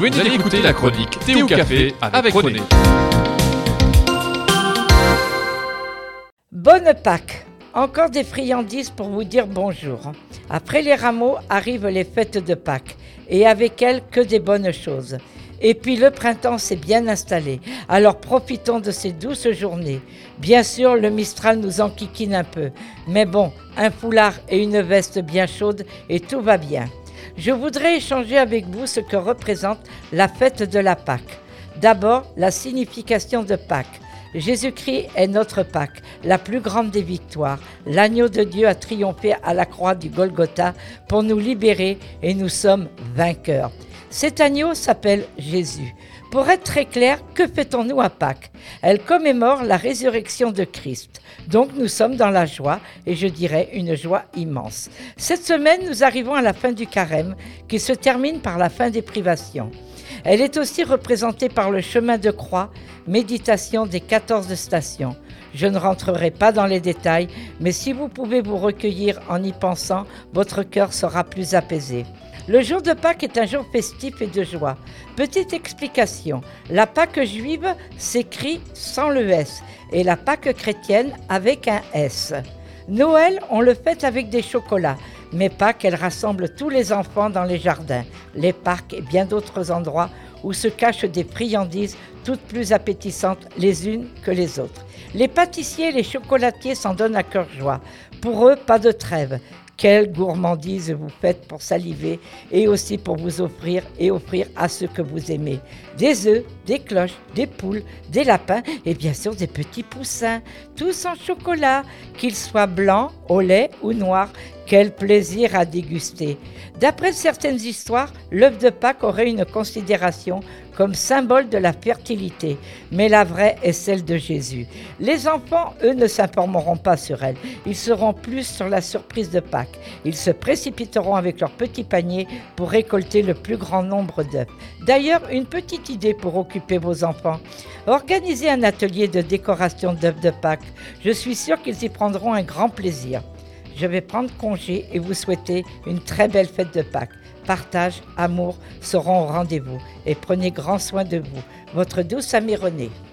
venez d'écouter la chronique Thé ou Café avec René. Bonne Pâques! Encore des friandises pour vous dire bonjour. Après les rameaux arrivent les fêtes de Pâques et avec elles que des bonnes choses. Et puis le printemps s'est bien installé, alors profitons de ces douces journées. Bien sûr, le Mistral nous enquiquine un peu, mais bon, un foulard et une veste bien chaude et tout va bien. Je voudrais échanger avec vous ce que représente la fête de la Pâque. D'abord, la signification de Pâques. Jésus-Christ est notre Pâque, la plus grande des victoires. L'agneau de Dieu a triomphé à la croix du Golgotha pour nous libérer et nous sommes vainqueurs. Cet agneau s'appelle Jésus. Pour être très clair, que fêtons-nous à Pâques? Elle commémore la résurrection de Christ. Donc nous sommes dans la joie, et je dirais une joie immense. Cette semaine, nous arrivons à la fin du carême, qui se termine par la fin des privations. Elle est aussi représentée par le chemin de croix, méditation des 14 stations. Je ne rentrerai pas dans les détails, mais si vous pouvez vous recueillir en y pensant, votre cœur sera plus apaisé. Le jour de Pâques est un jour festif et de joie. Petite explication, la Pâque juive s'écrit sans le S et la Pâque chrétienne avec un S. Noël, on le fête avec des chocolats, mais Pâques, elle rassemble tous les enfants dans les jardins, les parcs et bien d'autres endroits où se cachent des friandises toutes plus appétissantes les unes que les autres. Les pâtissiers et les chocolatiers s'en donnent à cœur joie. Pour eux, pas de trêve. Quelle gourmandise vous faites pour saliver et aussi pour vous offrir et offrir à ceux que vous aimez. Des œufs, des cloches, des poules, des lapins et bien sûr des petits poussins, tous en chocolat, qu'ils soient blancs, au lait ou noirs. Quel plaisir à déguster! D'après certaines histoires, l'œuf de Pâques aurait une considération comme symbole de la fertilité, mais la vraie est celle de Jésus. Les enfants, eux, ne s'informeront pas sur elle. Ils seront plus sur la surprise de Pâques. Ils se précipiteront avec leur petit panier pour récolter le plus grand nombre d'œufs. D'ailleurs, une petite idée pour occuper vos enfants. Organisez un atelier de décoration d'œufs de Pâques. Je suis sûre qu'ils y prendront un grand plaisir. Je vais prendre congé et vous souhaiter une très belle fête de Pâques. Partage, amour seront au rendez-vous et prenez grand soin de vous. Votre douce amie Renée.